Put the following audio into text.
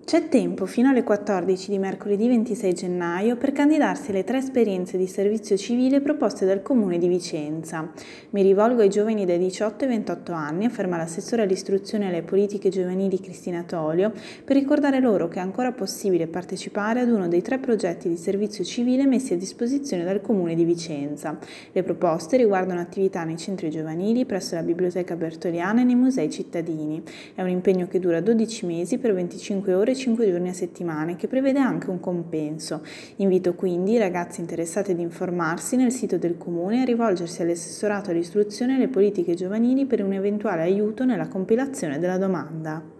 C'è tempo fino alle 14 di mercoledì 26 gennaio per candidarsi alle 3 esperienze di servizio civile proposte dal Comune di Vicenza. Mi rivolgo ai giovani dai 18 ai 28 anni, afferma l'assessore all'istruzione e alle politiche giovanili Cristina Tolio, per ricordare loro che è ancora possibile partecipare ad uno dei 3 progetti di servizio civile messi a disposizione dal Comune di Vicenza. Le proposte riguardano attività nei centri giovanili, presso la Biblioteca Bertoliana e nei musei cittadini. È un impegno che dura 12 mesi per 25 ore 5 giorni a settimana e che prevede anche un compenso. Invito quindi i ragazzi interessati ad informarsi nel sito del Comune e a rivolgersi all'assessorato all'istruzione e alle politiche giovanili per un eventuale aiuto nella compilazione della domanda.